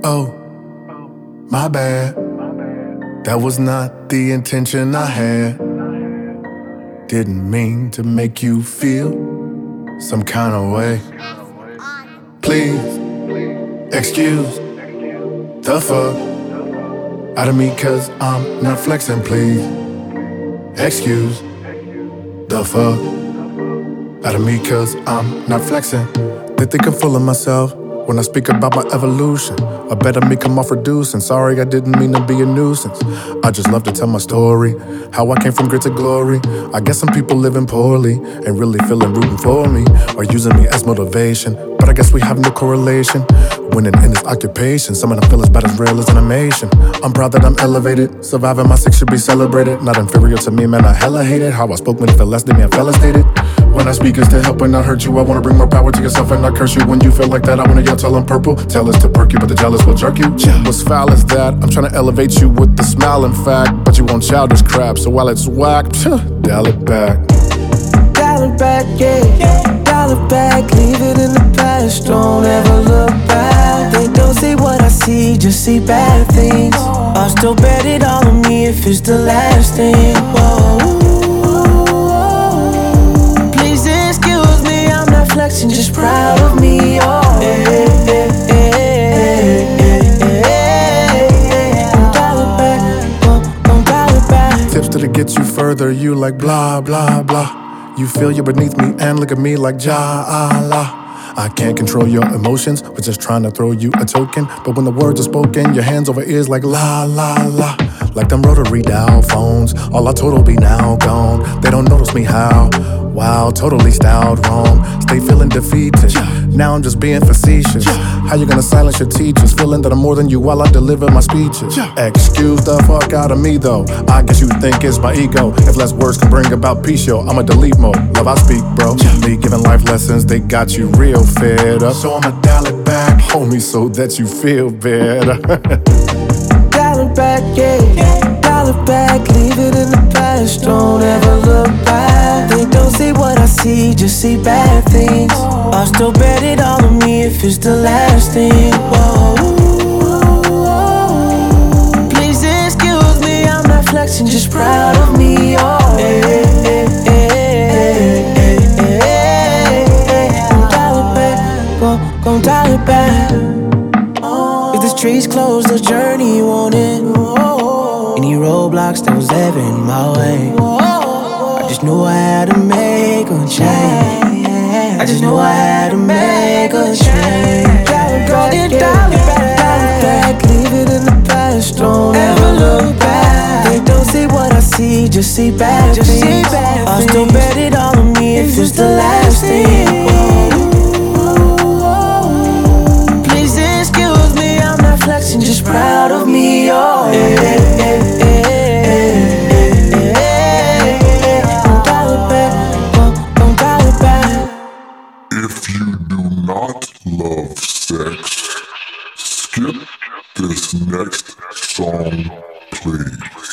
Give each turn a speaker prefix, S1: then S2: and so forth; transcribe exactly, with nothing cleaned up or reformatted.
S1: Oh, my bad. That was not the intention I had. Didn't mean to make you feel some kind of way. Please, excuse the fuck out of me, cause I'm not flexing. Please, excuse the fuck out of me, cause I'm not flexing. They think I'm full of myself when I speak about my evolution. I better me come off reducing. Sorry, I didn't mean to be a nuisance. I just love to tell my story, how I came from grit to glory. I guess some people living poorly and really feeling rooting for me, or using me as motivation. But I guess we have no correlation. Winning in this occupation, some of them feel as bad as real as animation. I'm proud that I'm elevated, surviving my six should be celebrated. Not inferior to me, man, I hella hate it. How I spoke when it felt less than me, I fella stated. When I speak it's to help and not hurt you. I wanna bring more power to yourself and not curse you. When you feel like that, I wanna yell, tell 'em purple. Tell us to perk you, but the jealous will jerk you. What's foul is that I'm trying to elevate you with the smile, in fact, but you want childish crap. So while it's whack, dial it back.
S2: Dial it back, yeah. Dial it back, leave it in the past. Don't ever look back. They don't see what I see, just see bad things. I'll still bet it all on me if it's the last thing. Whoa. Flexing, just proud of me, oh. Hey, hey, hey, hey, hey, hey. Don't dial it back, don't, don't dial it back.
S1: Tips that'll get you further, you like blah, blah, blah. You feel you're beneath me and look at me like ja-Allah. I can't control your emotions, we're just trying to throw you a token. But when the words are spoken, your hands over ears like la, la, la. Like them rotary dial phones, all our total be now gone. They don't notice me how, wow, totally styled wrong. Stay feeling defeated, now I'm just being facetious. How you gonna silence your teachers, feeling that I'm more than you while I deliver my speeches? Excuse the fuck out of me though, I guess you think it's my ego. If less words can bring about peace, yo, I'ma delete mode. Love I speak, bro. Me giving life lessons, they got you real fed up. So I'ma dial it back, homie, so that you feel better.
S2: Dial it back, yeah. Dial it back, leave it in the past. Don't ever look back. They don't see what I see, just see bad things. I'll still bet it all on me if it's the last thing. Whoa. Please excuse me, I'm not flexing, just proud of me, oh. Hey, hey, hey, hey, hey, hey, hey. Gon' dial it back, gon' gon' dial it back. If the streets close, the journey won't end. Any roadblocks that was ever in my way, I just knew I had to make a change. I just knew I had to make a change. Dial it back, dial it back, leave it in the past. Don't ever look back. They don't see what I see, just see bad things. I'll still bet it all on me if it's the last thing. Please excuse me, I'm not flexing, just proud of me, oh. Hey, hey, hey.
S3: If you do not love sex, skip this next song, please.